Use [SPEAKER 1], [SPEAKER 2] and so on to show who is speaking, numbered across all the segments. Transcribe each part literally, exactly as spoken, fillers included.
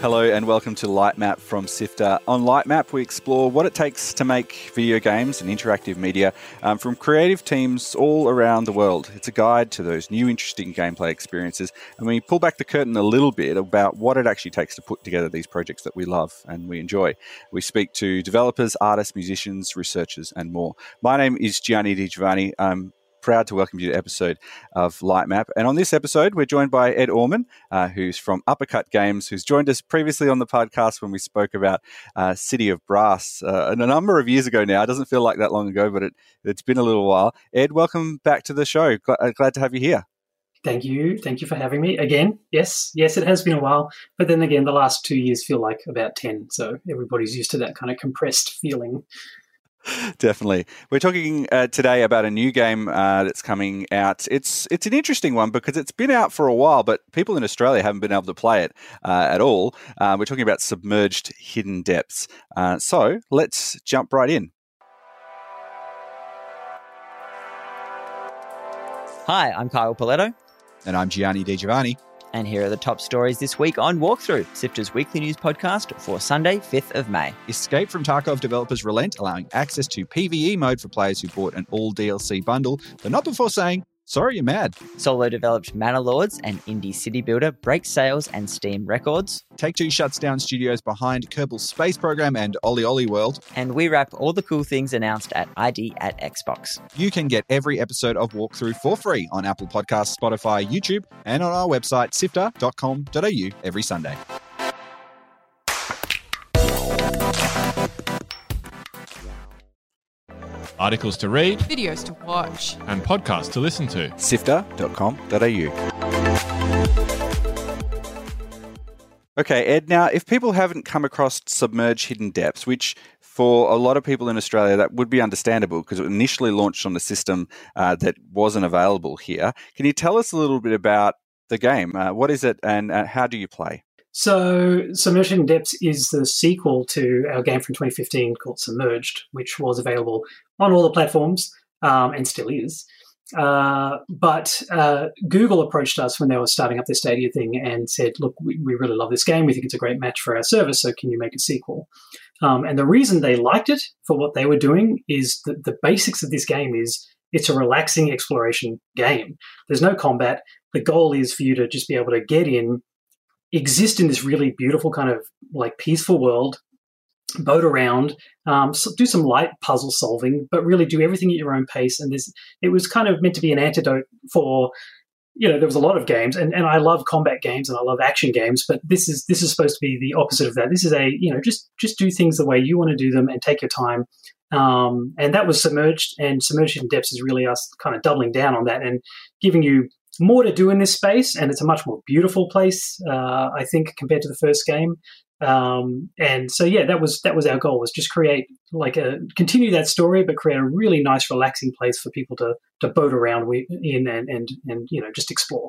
[SPEAKER 1] Hello and welcome to Lightmap from Sifter. On Lightmap, we explore what it takes to make video games and interactive media um, from creative teams all around the world. It's a guide to those new interesting gameplay experiences, and we pull back the curtain a little bit about what it actually takes to put together these projects that we love and we enjoy. We speak to developers, artists, musicians, researchers, and more. My name is Gianni Di Giovanni. I'm proud to welcome you to an episode of Lightmap. And on this episode, we're joined by Ed Orman, uh, who's from Uppercut Games, who's joined us previously on the podcast when we spoke about uh, City of Brass uh, a number of years ago now. It doesn't feel like that long ago, but it, it's been a little while. Ed, welcome back to the show. Glad, glad to have you here.
[SPEAKER 2] Thank you. Thank you for having me again. Yes, yes, it has been a while. But then again, the last two years feel like about ten. So everybody's used to that kind of compressed feeling.
[SPEAKER 1] Definitely. We're talking uh, today about a new game uh, that's coming out. It's it's an interesting one because it's been out for a while, but people in Australia haven't been able to play it uh, at all. Uh, we're talking about Submerged Hidden Depths. Uh, so let's jump right in.
[SPEAKER 3] Hi, I'm Kyle Paletto.
[SPEAKER 4] And I'm Gianni Di Giovanni.
[SPEAKER 3] And here are the top stories this week on Walkthrough, Sifter's weekly news podcast for Sunday, fifth of May.
[SPEAKER 4] Escape from Tarkov developers relent, allowing access to PvE mode for players who bought an all D L C bundle, but not before saying, sorry, you're mad.
[SPEAKER 3] Solo-developed Manor Lords and indie city builder break sales and Steam records.
[SPEAKER 4] Take-Two shuts down studios behind Kerbal Space Program and Oli Oli World.
[SPEAKER 3] And we wrap all the cool things announced at I D at Xbox.
[SPEAKER 4] You can get every episode of Walkthrough for free on Apple Podcasts, Spotify, YouTube, and on our website, sifter dot com dot a u every Sunday.
[SPEAKER 5] Articles to read,
[SPEAKER 6] videos to watch,
[SPEAKER 5] and podcasts to listen to.
[SPEAKER 1] sifter dot com dot a u. Okay, Ed, now if people haven't come across Submerged Hidden Depths, which for a lot of people in Australia that would be understandable because it initially launched on a system uh, that wasn't available here, can you tell us a little bit about the game? Uh, what is it and uh, how do you play?
[SPEAKER 2] So Submerged Hidden Depths is the sequel to our game from twenty fifteen called Submerged, which was available on all the platforms um, and still is. Uh, but uh, Google approached us when they were starting up their Stadia thing and said, look, we, we really love this game. We think it's a great match for our service, so can you make a sequel? Um, and the reason they liked it for what they were doing is that the basics of this game is it's a relaxing exploration game. There's no combat. The goal is for you to just be able to get in, exist in this really beautiful kind of like peaceful world, boat around, um, so do some light puzzle solving, but really do everything at your own pace. And this, it was kind of meant to be an antidote for, you know, there was a lot of games, and, and I love combat games and I love action games, but this is this is supposed to be the opposite of that. This is a, you know, just just do things the way you want to do them and take your time. Um, and that was Submerged, and Submerged Hidden Depths is really us kind of doubling down on that and giving you more to do in this space, and it's a much more beautiful place, uh, I think, compared to the first game. Um, and so, yeah, that was that was our goal, was just create like a continue that story, but create a really nice, relaxing place for people to to boat around in and and and you know just explore.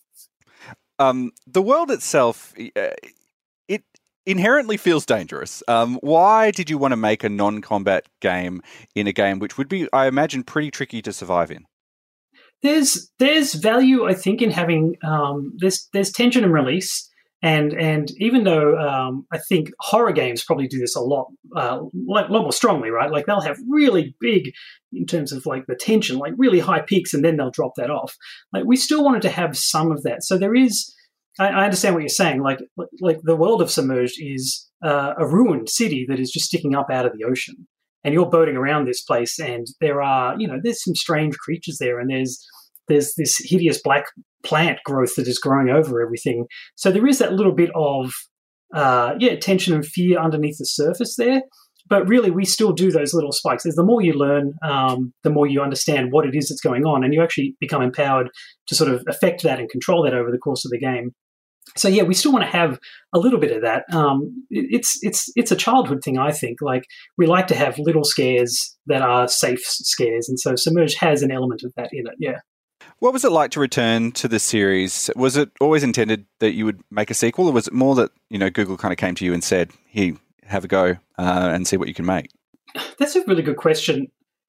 [SPEAKER 1] Um, the world itself, uh, it inherently feels dangerous. Um, why did you want to make a non-combat game in a game which would be, I imagine, pretty tricky to survive in?
[SPEAKER 2] There's there's value, I think, in having um, there's there's tension and release, and and even though um, I think horror games probably do this a lot, uh, like, a lot more strongly, right? Like they'll have really big in terms of like the tension, like really high peaks, and then they'll drop that off. Like we still wanted to have some of that, so there is. I, I understand what you're saying. Like like the world of Submerged is uh, a ruined city that is just sticking up out of the ocean. And you're boating around this place, and there are, you know, there's some strange creatures there, and there's there's this hideous black plant growth that is growing over everything. So there is that little bit of, uh, yeah, tension and fear underneath the surface there. But really, we still do those little spikes. As the more you learn, um, the more you understand what it is that's going on, and you actually become empowered to sort of affect that and control that over the course of the game. So yeah, we still want to have a little bit of that. Um, it's it's it's a childhood thing, I think. Like we like to have little scares that are safe scares, and so Submerged has an element of that in it. Yeah.
[SPEAKER 1] What was it like to return to the series? Was it always intended that you would make a sequel, or was it more that you know Google kind of came to you and said, "Here, have a go uh, and see what you can make"?
[SPEAKER 2] That's a really good question.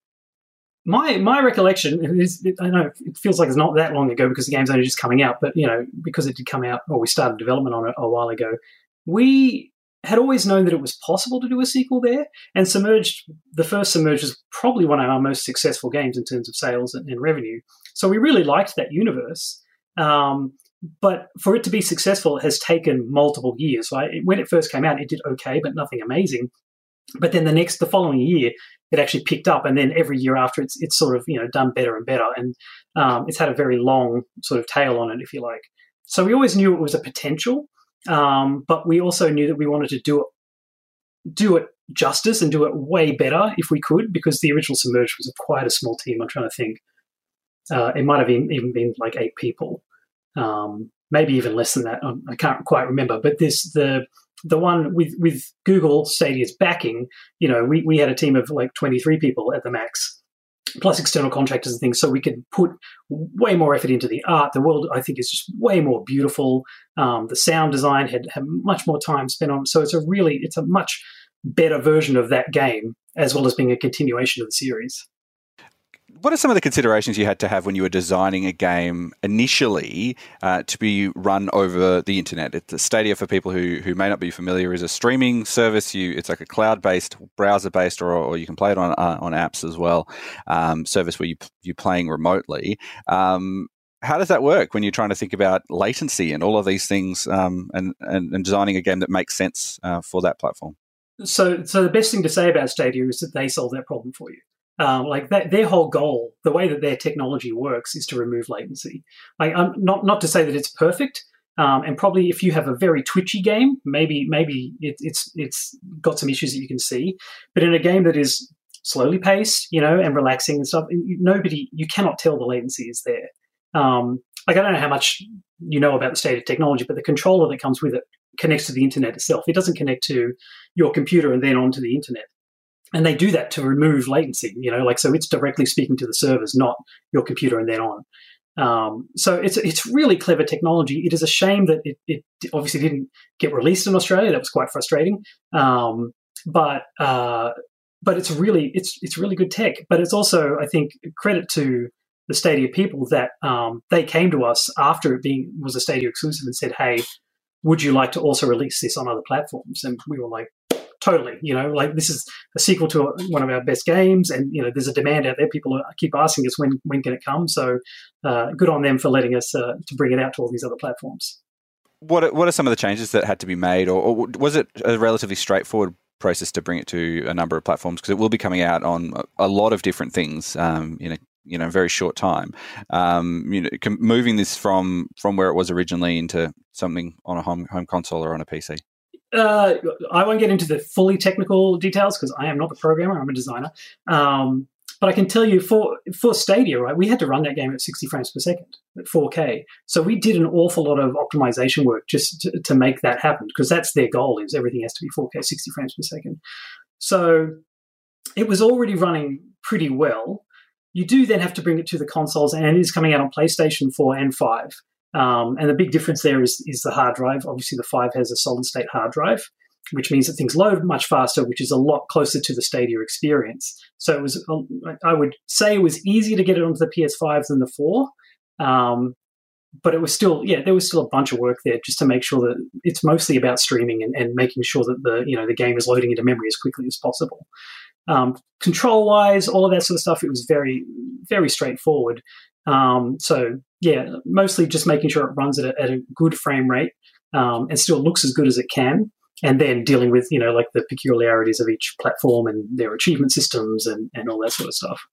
[SPEAKER 2] My my recollection is, I know it feels like it's not that long ago because the game's only just coming out, but, you know, because it did come out, or we started development on it a while ago, we had always known that it was possible to do a sequel there, and Submerged, the first Submerged, was probably one of our most successful games in terms of sales and, and revenue. So we really liked that universe. Um, but for it to be successful, it has taken multiple years. So I, when it first came out, it did okay, but nothing amazing. But then the next, the following year, it actually picked up, and then every year after, it's it's sort of you know done better and better, and um, it's had a very long sort of tail on it, if you like. So we always knew it was a potential, um, but we also knew that we wanted to do it, do it justice and do it way better if we could, because the original Submerged was quite a small team. I'm trying to think. Uh, it might have even, even been like eight people, um, maybe even less than that. I can't quite remember. But this the the one with, with Google Stadia's backing, you know, we, we had a team of like twenty-three people at the max, plus external contractors and things, so we could put way more effort into the art. The world, I think, is just way more beautiful. Um, the sound design had, had much more time spent on it. So it's a really, it's a much better version of that game, as well as being a continuation of the series.
[SPEAKER 1] What are some of the considerations you had to have when you were designing a game initially uh, to be run over the internet? It's a Stadia, for people who, who may not be familiar, is a streaming service. You, it's like a cloud-based, browser-based, or, or you can play it on uh, on apps as well. Um, service where you you're playing remotely. Um, how does that work when you're trying to think about latency and all of these things, um, and, and and designing a game that makes sense uh, for that platform?
[SPEAKER 2] So, so the best thing to say about Stadia is that they solve that problem for you. Um, like that, their whole goal, the way that their technology works, is to remove latency. Like, um, not not to say that it's perfect, um, and probably if you have a very twitchy game, maybe maybe it, it's it's got some issues that you can see. But in a game that is slowly paced, you know, and relaxing and stuff, nobody, you cannot tell the latency is there. Um, like I don't know how much you know about the state of technology, but the controller that comes with it connects to the internet itself. It doesn't connect to your computer and then onto the internet. And they do that to remove latency, you know, like, so it's directly speaking to the servers, not your computer and then on. Um, so it's it's really clever technology. It is a shame that it, it obviously didn't get released in Australia. That was quite frustrating. Um, but uh, but it's really it's it's really good tech. But it's also, I think, credit to the Stadia people that um, they came to us after it being was a Stadia exclusive and said, "Hey, would you like to also release this on other platforms?" And we were like, totally, you know, like this is a sequel to one of our best games, and you know, there's a demand out there. People keep asking us when when can it come. So, uh, good on them for letting us uh, to bring it out to all these other platforms.
[SPEAKER 1] What are, what are some of the changes that had to be made, or, or was it a relatively straightforward process to bring it to a number of platforms? Because it will be coming out on a lot of different things um, in a you know very short time. Um, you know, moving this from from where it was originally into something on a home home console or on a P C.
[SPEAKER 2] Uh, I won't get into the fully technical details because I am not the programmer, I'm a designer. Um, but I can tell you for for Stadia, right, we had to run that game at sixty frames per second at four K. So we did an awful lot of optimization work just to, to make that happen, because that's their goal, is everything has to be four K, sixty frames per second. So it was already running pretty well. You do then have to bring it to the consoles, and it is coming out on PlayStation four and five. Um, and the big difference there is, is the hard drive. Obviously, the five has a solid-state hard drive, which means that things load much faster, which is a lot closer to the Stadia experience. So it was, I would say it was easier to get it onto the P S five than the four, um, but it was still, yeah, there was still a bunch of work there just to make sure that it's mostly about streaming and, and making sure that the, you know, the game is loading into memory as quickly as possible. Um, control-wise, all of that sort of stuff, it was very, very straightforward. Um, so yeah, mostly just making sure it runs at a, at a good frame rate, um, and still looks as good as it can, and then dealing with, you know, like the peculiarities of each platform and their achievement systems and, and all that sort of stuff.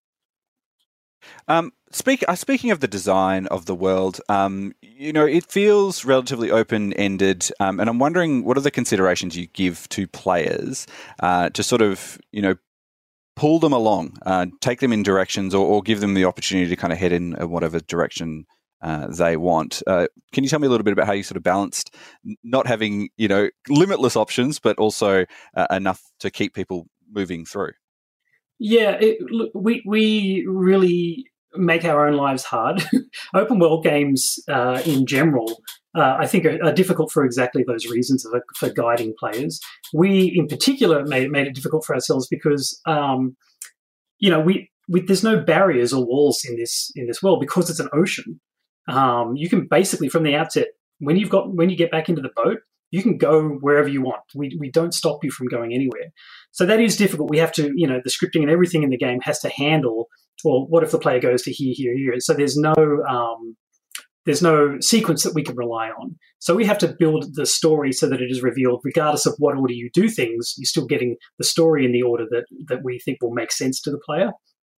[SPEAKER 1] Um, speak, uh, speaking of the design of the world, um, you know, it feels relatively open-ended, um, and I'm wondering what are the considerations you give to players uh, to sort of, you know, pull them along, uh, take them in directions, or, or give them the opportunity to kind of head in whatever direction uh, they want. Uh, can you tell me a little bit about how you sort of balanced not having, you know, limitless options, but also uh, enough to keep people moving through?
[SPEAKER 2] Yeah, it, look, we we really make our own lives hard. Open world games uh, in general, uh, I think, are, are difficult for exactly those reasons for, for guiding players. We, in particular, made, made it difficult for ourselves because, um, you know, we, we there's no barriers or walls in this in this world because it's an ocean. Um, you can basically, from the outset, when you've got when you get back into the boat, you can go wherever you want. We we don't stop you from going anywhere. So that is difficult. We have to, you know, the scripting and everything in the game has to handle, well, what if the player goes to here, here, here? So there's no um, there's no sequence that we can rely on. So we have to build the story so that it is revealed, regardless of what order you do things, you're still getting the story in the order that that we think will make sense to the player.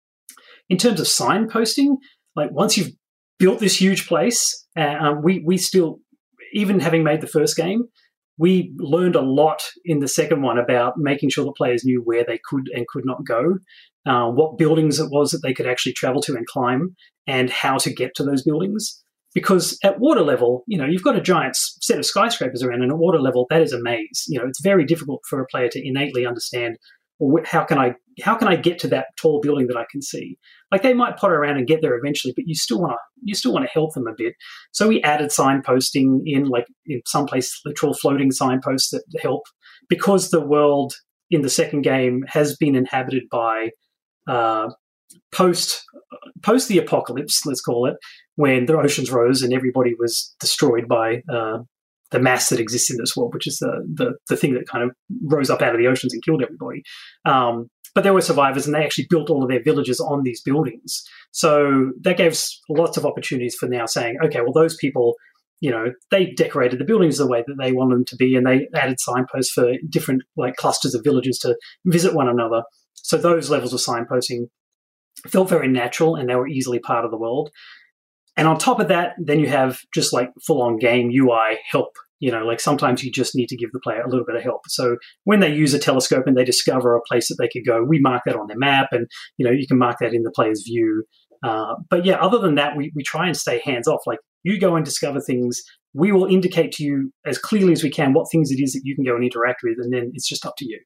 [SPEAKER 2] In terms of signposting, like once you've built this huge place, uh, um, we we still, even having made the first game, we learned a lot in the second one about making sure the players knew where they could and could not go, uh, what buildings it was that they could actually travel to and climb, and how to get to those buildings. Because at water level, you know, you've got a giant set of skyscrapers around, and at water level, that is a maze. You know, it's very difficult for a player to innately understand, well, how can I how can I get to that tall building that I can see? Like they might potter around and get there eventually, but you still want to you still want to help them a bit. So we added signposting in, like in some places, literal floating signposts that help, because the world in the second game has been inhabited by uh, post post the apocalypse, let's call it, when the oceans rose and everybody was destroyed by uh, the mass that exists in this world, which is the, the the thing that kind of rose up out of the oceans and killed everybody. Um, but there were survivors, and they actually built all of their villages on these buildings. So that gave us lots of opportunities for now saying, okay, well, those people, you know, they decorated the buildings the way that they wanted them to be, and they added signposts for different like clusters of villages to visit one another. So those levels of signposting felt very natural, and they were easily part of the world. And on top of that, then you have just like full-on game U I help. You know, like sometimes you just need to give the player a little bit of help. So when they use a telescope and they discover a place that they could go, we mark that on their map, and, you know, you can mark that in the player's view. Uh, but yeah, other than that, we, we try and stay hands-off. Like, you go and discover things. We will indicate to you as clearly as we can what things it is that you can go and interact with, and then it's just up to you.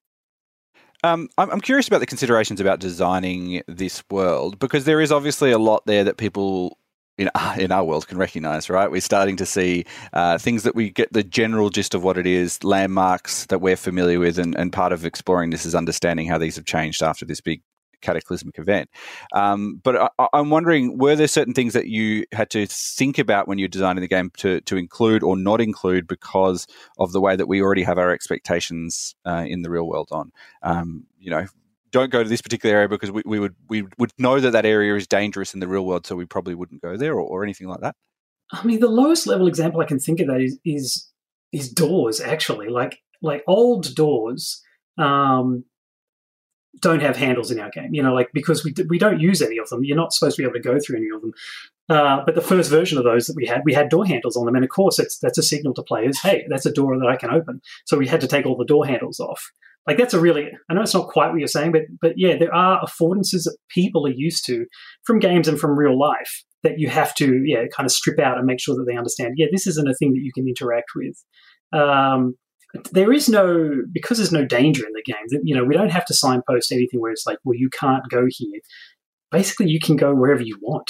[SPEAKER 1] Um, I'm, I'm curious about the considerations about designing this world, because there is obviously a lot there that people in in our world can recognise, right? We're starting to see uh, things that we get the general gist of what it is, landmarks that we're familiar with, and, and part of exploring this is understanding how these have changed after this big cataclysmic event. Um, but I, I'm wondering, were there certain things that you had to think about when you're designing the game to, to include or not include because of the way that we already have our expectations uh, in the real world on, um, you know, don't go to this particular area because we, we would we would know that that area is dangerous in the real world, so we probably wouldn't go there, or, or anything like that?
[SPEAKER 2] I mean, the lowest level example I can think of that is is, is doors, actually. Like like old doors um, don't have handles in our game, you know, like because we we don't use any of them. You're not supposed to be able to go through any of them. Uh, but the first version of those that we had, we had door handles on them, and of course, it's, that's a signal to players, hey, that's a door that I can open. So we had to take all the door handles off. Like, that's a really, I know it's not quite what you're saying, but but yeah, there are affordances that people are used to from games and from real life that you have to, yeah, kind of strip out and make sure that they understand, yeah, this isn't a thing that you can interact with. Um, there is no, because there's no danger in the game, you know, we don't have to signpost anything where it's like, well, you can't go here. Basically, you can go wherever you want.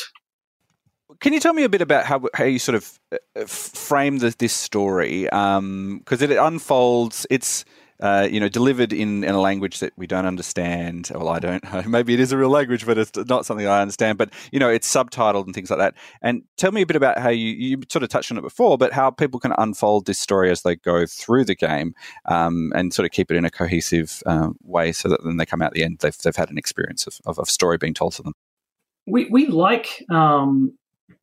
[SPEAKER 1] Can you tell me a bit about how how you sort of frame the, this story? Because um, it unfolds, it's uh, you know, delivered in, in a language that we don't understand. Well, I don't know. Maybe it is a real language, but it's not something I understand. But, you know, it's subtitled and things like that. And tell me a bit about how you, you sort of touched on it before, but how people can unfold this story as they go through the game um, and sort of keep it in a cohesive um, way so that when they come out at the end, they've, they've had an experience of, of a story being told to them.
[SPEAKER 2] We, we like... Um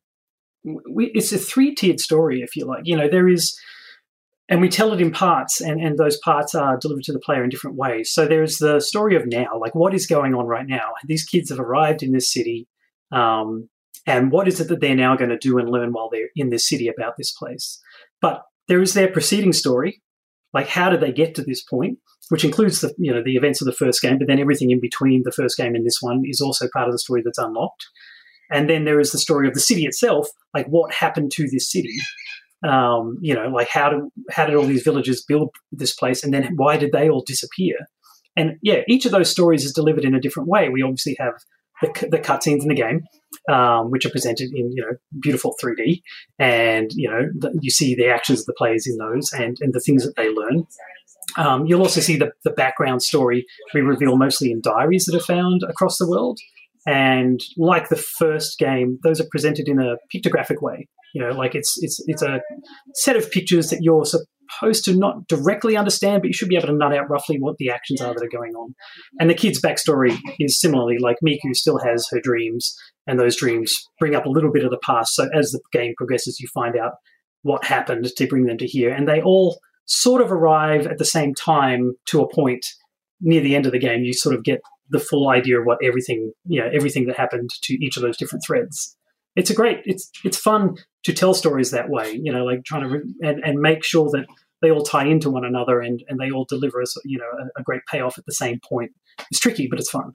[SPEAKER 2] We, it's a three-tiered story, if you like. You know, there is, and we tell it in parts, and, and those parts are delivered to the player in different ways. So there's the story of now, like what is going on right now. These kids have arrived in this city, um, and what is it that they're now going to do and learn while they're in this city about this place? But there is their preceding story, like how did they get to this point, which includes the you know the events of the first game, but then everything in between the first game and this one is also part of the story that's unlocked. And then there is the story of the city itself, like what happened to this city. Um, you know, like how do how did all these villagers build this place, and then why did they all disappear? And yeah, each of those stories is delivered in a different way. We obviously have the, the cutscenes in the game, um, which are presented in you know beautiful three D, and you know the, you see the actions of the players in those, and and the things that they learn. Um, you'll also see the the background story we reveal mostly in diaries that are found across the world. And like the first game, those are presented in a pictographic way. You know, like it's it's it's a set of pictures that you're supposed to not directly understand, but you should be able to nut out roughly what the actions are that are going on. And the kid's backstory is similarly, like Miku still has her dreams, and those dreams bring up a little bit of the past. So as the game progresses, you find out what happened to bring them to here. And they all sort of arrive at the same time to a point near the end of the game. You sort of get the full idea of what everything, you know, everything that happened to each of those different threads. It's a great, it's it's fun to tell stories that way, you know, like trying to, re- and, and make sure that they all tie into one another and, and they all deliver us, you know, a, a great payoff at the same point. It's tricky, but it's fun.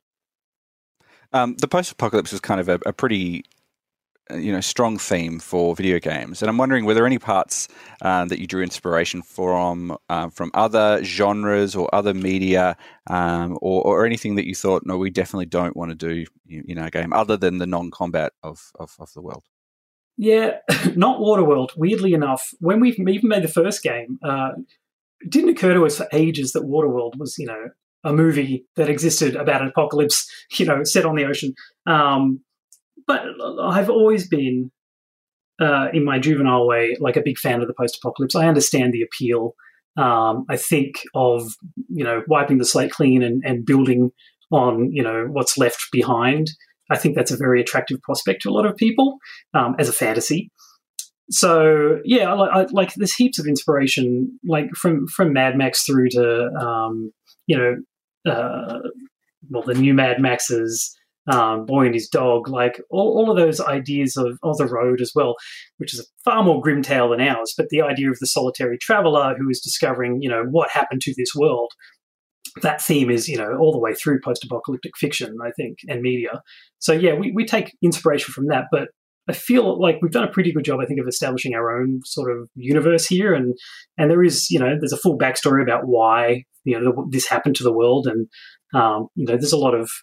[SPEAKER 1] Um, the post-apocalypse is kind of a, a pretty, you know, strong theme for video games, and I'm wondering, were there any parts um, that you drew inspiration from uh, from other genres or other media, um, or, or anything that you thought, no, we definitely don't want to do in our game, other than the non-combat of of, of the world?
[SPEAKER 2] Yeah, not Waterworld. Weirdly enough, when we even made the first game, uh, it didn't occur to us for ages that Waterworld was, you know, a movie that existed about an apocalypse, you know, set on the ocean. Um, But I've always been, uh, in my juvenile way, like a big fan of the post-apocalypse. I understand the appeal. Um, I think of, you know, wiping the slate clean and, and building on, you know, what's left behind. I think that's a very attractive prospect to a lot of people um, as a fantasy. So, yeah, I, I, like there's heaps of inspiration, like from, from Mad Max through to, um, you know, uh, well, the new Mad Maxes, Um, Boy and His Dog, like all, all of those ideas of, of the road as well, which is a far more grim tale than ours, but the idea of the solitary traveler who is discovering, you know, what happened to this world, that theme is, you know, all the way through post-apocalyptic fiction, I think, and media. So, yeah, we, we take inspiration from that, but I feel like we've done a pretty good job, I think, of establishing our own sort of universe here, and and there is, you know, there's a full backstory about why, you know, the, this happened to the world, and, um, you know, there's a lot of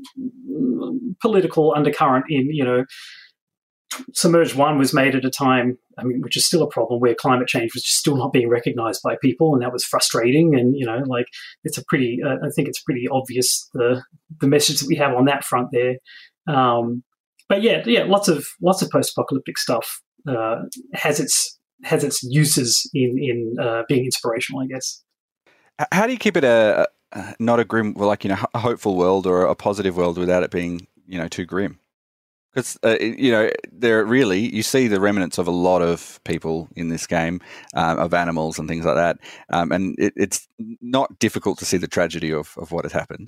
[SPEAKER 2] political undercurrent in, you know, Submerged One was made at a time, I mean, which is still a problem, where climate change was just still not being recognized by people, and that was frustrating. And, you know, like it's a pretty, uh, I think it's pretty obvious the the message that we have on that front there. Um, but yeah, yeah, lots of lots of post-apocalyptic stuff uh, has its has its uses in in uh, being inspirational, I guess.
[SPEAKER 1] How do you keep it a, a not a grim, well, like, you know, a hopeful world or a positive world without it being, you know, too grim? Because, uh, you know, there really, you see the remnants of a lot of people in this game, um, of animals and things like that. Um, and it, it's not difficult to see the tragedy of, of what had happened.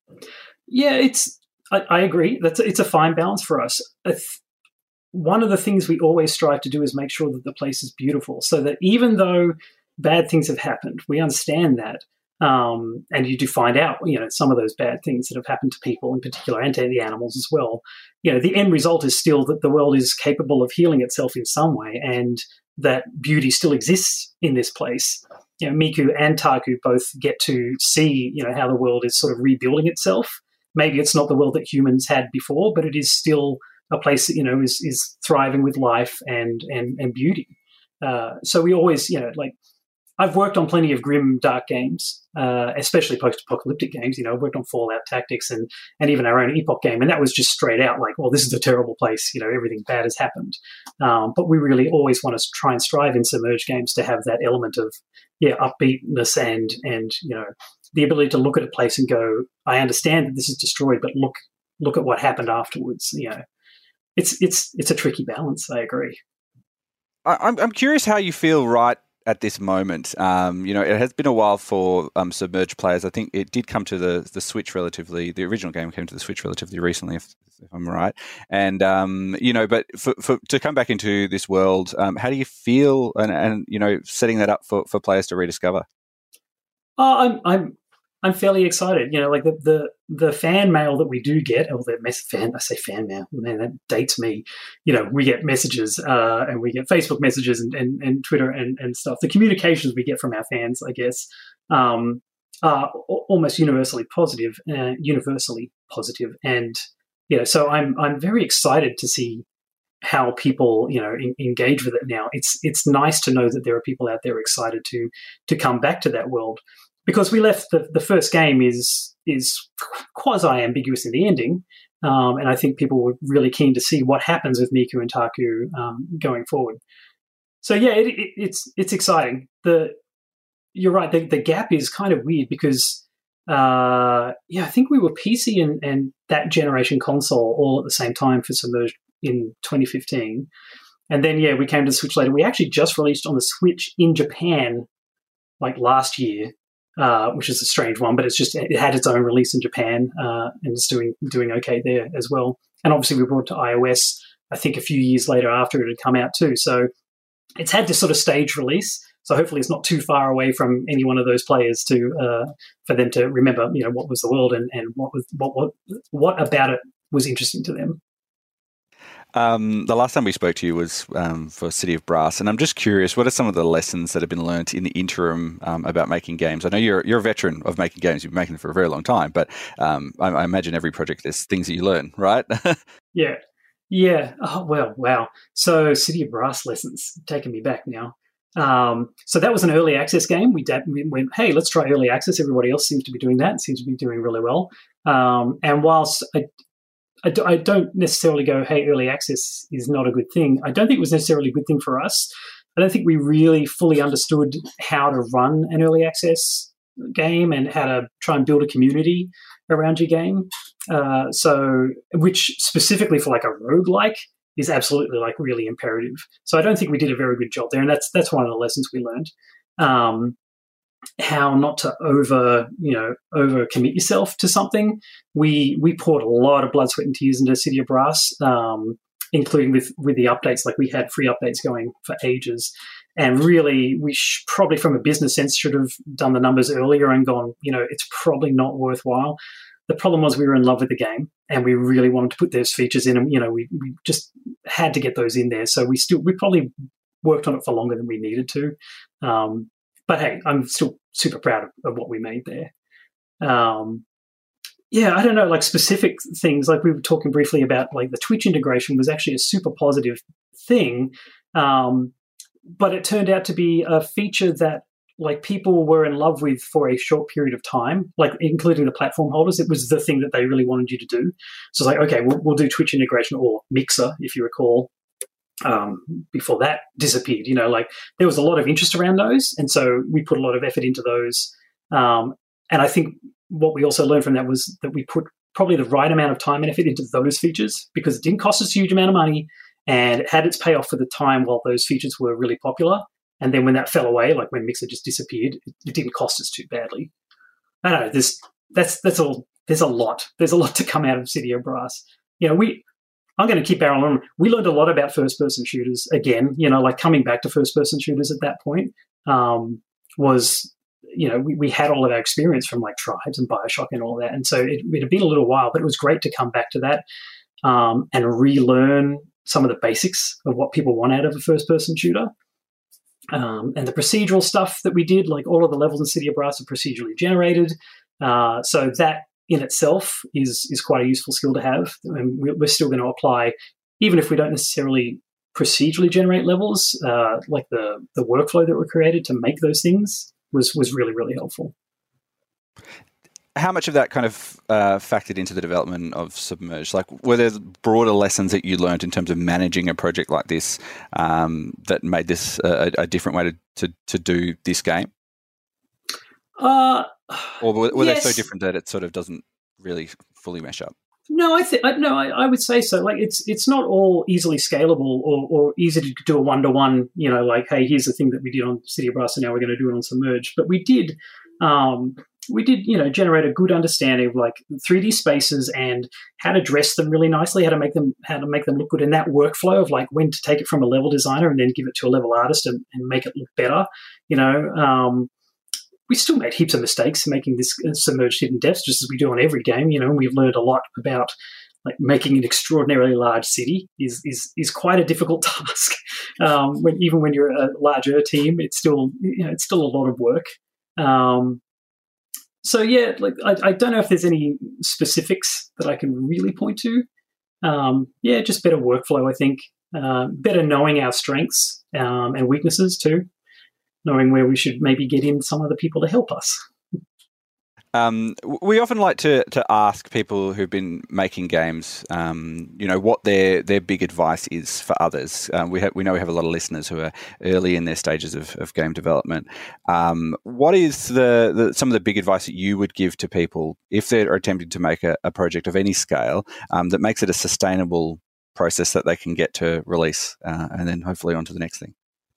[SPEAKER 2] Yeah, it's, I, I agree. That's It's a fine balance for us. Th- one of the things we always strive to do is make sure that the place is beautiful, so that even though bad things have happened, we understand that. Um, and you do find out, you know, some of those bad things that have happened to people in particular, and to the animals as well. You know, the end result is still that the world is capable of healing itself in some way, and that beauty still exists in this place. You know, Miku and Taku both get to see, you know, how the world is sort of rebuilding itself. Maybe it's not the world that humans had before, but it is still a place that, you know, is is thriving with life and and and beauty. Uh, so we always, you know, like, I've worked on plenty of grim, dark games, uh, especially post-apocalyptic games. You know, I've worked on Fallout Tactics and, and even our own Epoch game, and that was just straight out like, well, this is a terrible place. You know, everything bad has happened. Um, but we really always want to try and strive in Submerged games to have that element of, yeah, upbeatness and, and you know, the ability to look at a place and go, I understand that this is destroyed, but look look at what happened afterwards. You know, it's it's it's a tricky balance. I agree.
[SPEAKER 1] I, I'm I'm curious how you feel right at this moment. Um, you know, it has been a while for um, Submerged players. I think it did come to the the Switch relatively, the original game came to the Switch relatively recently, if, if I'm right. And, um, you know, but for, for to come back into this world, um, how do you feel, and, and, you know, setting that up for, for players to rediscover?
[SPEAKER 2] Oh, I'm I'm I'm fairly excited. You know, like the the, the fan mail that we do get, or the mess fan, I say fan mail, man, that dates me. You know, we get messages uh, and we get Facebook messages and, and, and Twitter and, and stuff. The communications we get from our fans, I guess, um, are almost universally positive, uh, universally positive. And, you know, so I'm I'm very excited to see how people, you know, in, engage with it now. It's it's nice to know that there are people out there excited to to come back to that world. Because we left the, the first game is is quasi-ambiguous in the ending, um, and I think people were really keen to see what happens with Miku and Taku um, going forward. So yeah, it, it, it's it's exciting. The you're right. The, the gap is kind of weird because, uh, yeah, I think we were P C and, and that generation console all at the same time for Submerged in twenty fifteen. And then, yeah, we came to the Switch later. We actually just released on the Switch in Japan like last year, uh, which is a strange one, but it's just, it had its own release in Japan uh, and it's doing doing okay there as well. And obviously we brought it to iOS, I think, a few years later after it had come out too. So it's had this sort of stage release. So hopefully it's not too far away from any one of those players to uh, for them to remember, you know, what was the world and, and what was what what what about it was interesting to them.
[SPEAKER 1] Um, the last time we spoke to you was um, for City of Brass, and I'm just curious, what are some of the lessons that have been learnt in the interim um, about making games? I know you're you're a veteran of making games; you've been making them for a very long time, but um, I, I imagine every project there's things that you learn, right?
[SPEAKER 2] yeah, yeah. Oh well, wow. So City of Brass lessons taking me back now. Um, so that was an early access game. We, did, we went, hey, let's try early access. Everybody else seems to be doing that. It seems to be doing really well. Um, and whilst I I, do, I don't necessarily go, hey, early access is not a good thing. I don't think it was necessarily a good thing for us. I don't think we really fully understood how to run an early access game and how to try and build a community around your game. Uh, so, which specifically for like a roguelike is absolutely like really imperative. So I don't think we did a very good job there. And that's, that's one of the lessons we learned. Um, how not to over, you know, over commit yourself to something. We we poured a lot of blood, sweat, and tears into City of Brass, um, including with with the updates. Like we had free updates going for ages, and really, we sh- probably from a business sense should have done the numbers earlier and gone, you know, it's probably not worthwhile. The problem was we were in love with the game, and we really wanted to put those features in, and you know, we we just had to get those in there. So we still we probably worked on it for longer than we needed to. Um, But hey, I'm still super proud of, of what we made there. Um, yeah, I don't know, like specific things, like we were talking briefly about, like the Twitch integration was actually a super positive thing. Um, but it turned out to be a feature that like people were in love with for a short period of time, like including the platform holders. It was the thing that they really wanted you to do. So it's like, okay, we'll, we'll do Twitch integration or Mixer, if you recall. Um, before that disappeared, you know, like there was a lot of interest around those. And so we put a lot of effort into those. Um, and I think what we also learned from that was that we put probably the right amount of time and effort into those features because it didn't cost us a huge amount of money and it had its payoff for the time while those features were really popular. And then when that fell away, like when Mixer just disappeared, it, it didn't cost us too badly. I don't know, there's, that's, that's all, there's a lot. There's a lot to come out of City of Brass. You know, we, I'm going to keep barreling on. We learned a lot about first-person shooters again. You know, like coming back to first-person shooters at that point um, was, you know, we, we had all of our experience from like Tribes and Bioshock and all that, and so it, it had been a little while, but it was great to come back to that um, and relearn some of the basics of what people want out of a first-person shooter. Um, and the procedural stuff that we did, like all of the levels in City of Brass are procedurally generated, uh, so that in itself is is quite a useful skill to have, and we're still going to apply, even if we don't necessarily procedurally generate levels. Uh, like the the workflow that were created to make those things was was really really helpful.
[SPEAKER 1] How much of that kind of uh, factored into the development of Submerged? Like, were there broader lessons that you learned in terms of managing a project like this um, that made this a, a different way to, to to do this game?
[SPEAKER 2] Uh,
[SPEAKER 1] or were, were
[SPEAKER 2] yes.
[SPEAKER 1] they so different that it sort of doesn't really fully mesh up?
[SPEAKER 2] No, I think no, I, I would say so. Like, it's it's not all easily scalable or, or easy to do a one to one. You know, like, hey, here's the thing that we did on City of Brass, and now we're going to do it on Submerged. But we did, um, we did, you know, generate a good understanding of like three D spaces and how to dress them really nicely, how to make them how to make them look good, and that workflow of like when to take it from a level designer and then give it to a level artist and, and make it look better. You know. Um, We still made heaps of mistakes making this Submerged Hidden Depths, just as we do on every game, you know, and we've learned a lot about like making an extraordinarily large city is is is quite a difficult task. Um, when even when you're a larger team, it's still you know it's still a lot of work. Um, so yeah, like I, I don't know if there's any specifics that I can really point to. Um, yeah, just better workflow, I think. Uh, better knowing our strengths um, and weaknesses too. Knowing where we should maybe get in some other people to help us.
[SPEAKER 1] Um, we often like to, to ask people who've been making games, um, you know, what their, their big advice is for others. Um, we have, we know we have a lot of listeners who are early in their stages of, of game development. Um, what is the, the some of the big advice that you would give to people if they're attempting to make a, a project of any scale um, that makes it a sustainable process that they can get to release uh, and then hopefully on to the next thing?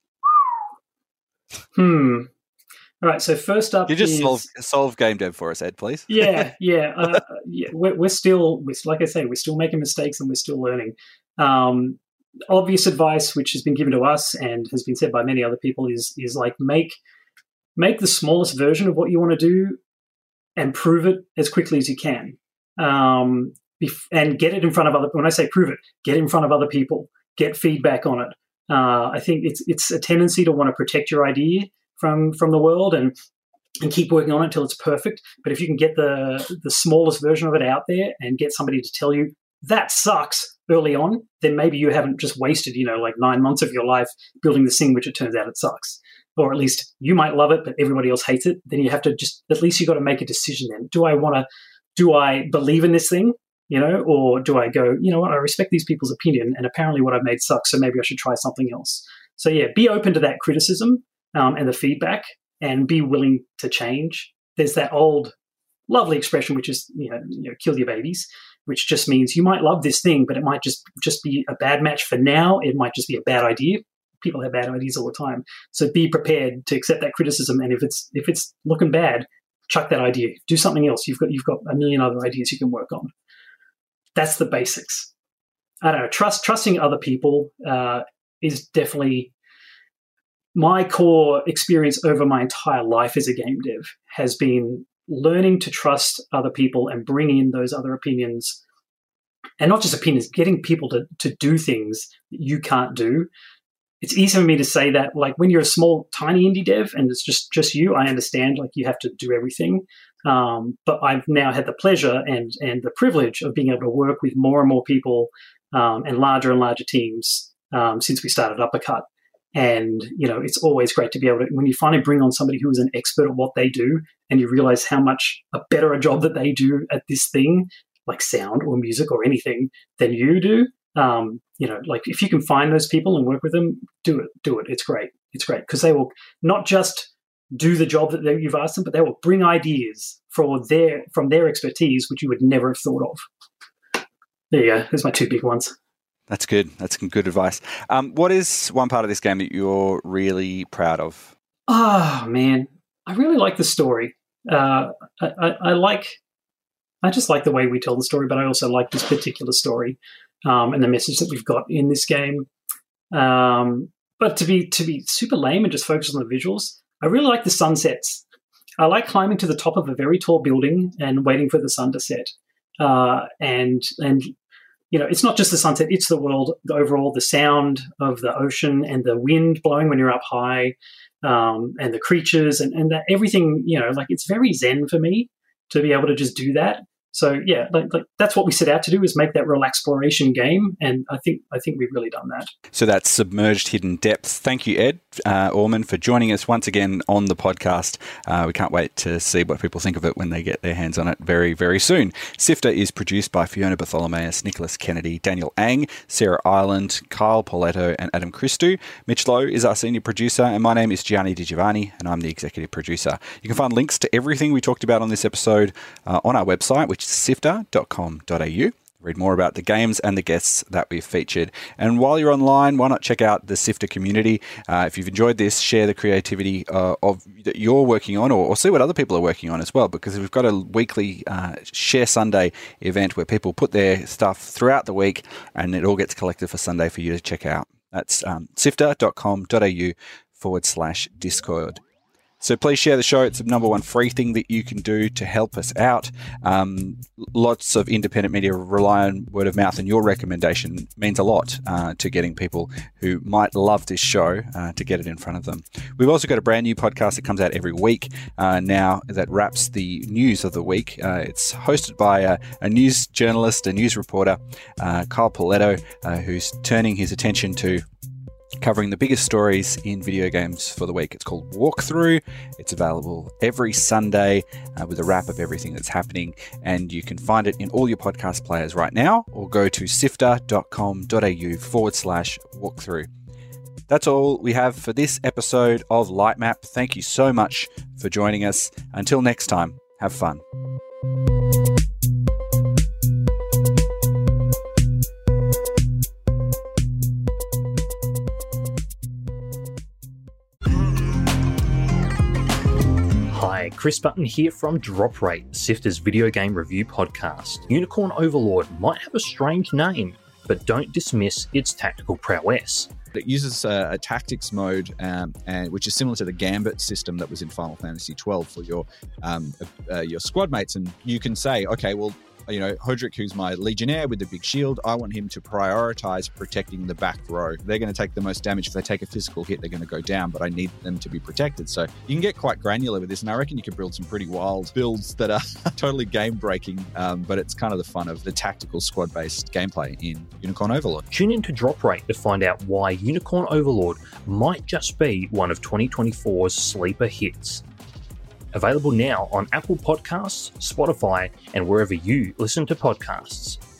[SPEAKER 2] Hmm. All right, so first up,
[SPEAKER 1] you just
[SPEAKER 2] is,
[SPEAKER 1] solve solve game dev for us, Ed, please.
[SPEAKER 2] yeah, yeah, uh, yeah. We're, we're still, we're, like I say, we're still making mistakes and we're still learning. Um, obvious advice, which has been given to us and has been said by many other people, is is like make make the smallest version of what you want to do and prove it as quickly as you can, um, bef- and get it in front of other. When I say prove it, get it in front of other people, get feedback on it. Uh, I think it's it's a tendency to want to protect your idea from from the world and and keep working on it until it's perfect. But if you can get the the smallest version of it out there and get somebody to tell you that sucks early on, then maybe you haven't just wasted, you know, like nine months of your life building this thing, which it turns out it sucks. Or at least you might love it, but everybody else hates it. Then you have to just, at least you got to make a decision then. Do I want to, do I believe in this thing, you know, or do I go, you know what, I respect these people's opinion and apparently what I've made sucks, so maybe I should try something else. So yeah, be open to that criticism um, and the feedback and be willing to change. There's that old lovely expression, which is, you know, you know, kill your babies, which just means you might love this thing, but it might just, just be a bad match for now. It might just be a bad idea. People have bad ideas all the time. So be prepared to accept that criticism. And if it's if it's looking bad, chuck that idea. Do something else. You've got you've got a million other ideas you can work on. That's the basics. I don't know. Trust trusting other people uh, is definitely my core experience over my entire life as a game dev has been learning to trust other people and bring in those other opinions, and not just opinions, getting people to to do things that you can't do. It's easy for me to say that, like, when you're a small, tiny indie dev and it's just, just you, I understand, like, you have to do everything. Um, but I've now had the pleasure and and the privilege of being able to work with more and more people um, and larger and larger teams um, since we started Uppercut. And, you know, it's always great to be able to, when you finally bring on somebody who is an expert at what they do and you realize how much a better a job that they do at this thing, like sound or music or anything, than you do. Um, you know, like if you can find those people and work with them, do it, do it. It's great. It's great because they will not just do the job that they, you've asked them, but they will bring ideas for their, from their expertise, which you would never have thought of. There you go. There's my two big ones.
[SPEAKER 1] That's good. That's some good advice. Um, what is one part of this game that you're really proud of?
[SPEAKER 2] Oh, man. I really like the story. Uh, I, I, I like, I just like the way we tell the story, but I also like this particular story. Um, and the message that we've got in this game. Um, but to be to be super lame and just focus on the visuals, I really like the sunsets. I like climbing to the top of a very tall building and waiting for the sun to set. Uh, and and you know, it's not just the sunset; it's the world, the overall, the sound of the ocean and the wind blowing when you're up high, um, and the creatures and and that everything. You know, like it's very zen for me to be able to just do that. So yeah, like, like that's what we set out to do, is make that real exploration game, and I think I think we've really done that.
[SPEAKER 1] So that's Submerged Hidden Depths. Thank you, Ed uh, Orman, for joining us once again on the podcast. Uh, we can't wait to see what people think of it when they get their hands on it very, very soon. Sifter is produced by Fiona Bartholomaeus, Nicholas Kennedy, Daniel Ang, Sarah Ireland, Kyle Pauletto, and Adam Christou. Mitch Lowe is our senior producer, and my name is Gianni Di Giovanni, and I'm the executive producer. You can find links to everything we talked about on this episode uh, on our website, which sifter dot com dot a u. Read more about the games and the guests that we've featured. And while you're online, why not check out the Sifter community? Uh, if you've enjoyed this, share the creativity uh, of that you're working on, or, or see what other people are working on as well, because we've got a weekly uh, Share Sunday event where people put their stuff throughout the week and it all gets collected for Sunday for you to check out. That's um, sifter dot com dot a u forward slash Discord. So please share the show. It's the number one free thing that you can do to help us out. Um, lots of independent media rely on word of mouth, and your recommendation means a lot uh, to getting people who might love this show uh, to get it in front of them. We've also got a brand new podcast that comes out every week uh, now that wraps the news of the week. Uh, it's hosted by a, a news journalist, a news reporter, uh, Kyle Pauletto, uh, who's turning his attention to covering the biggest stories in video games for the week. It's called Walkthrough. It's available every Sunday uh, with a wrap of everything that's happening, and you can find it in all your podcast players right now, or go to sifter.com.au forward slash walkthrough. That's all we have for this episode of Lightmap. Thank you so much for joining us. Until next time, have fun.
[SPEAKER 6] Hi, Chris Button here from Drop Rate, Sifter's video game review podcast. Unicorn Overlord might have a strange name, but don't dismiss its tactical prowess.
[SPEAKER 4] It uses a, a tactics mode, um, and which is similar to the Gambit system that was in Final Fantasy twelve for your um, uh, your squad mates, and you can say, okay, well, you know, Hodrick, who's my Legionnaire with the big shield, I want him to prioritize protecting the back row. They're going to take the most damage. If they take a physical hit, they're going to go down, but I need them to be protected. So you can get quite granular with this, and I reckon you can build some pretty wild builds that are totally game-breaking, um, but it's kind of the fun of the tactical squad-based gameplay in Unicorn Overlord.
[SPEAKER 6] Tune in to Drop Rate to find out why Unicorn Overlord might just be one of twenty twenty-four's sleeper hits. Available now on Apple Podcasts, Spotify, and wherever you listen to podcasts.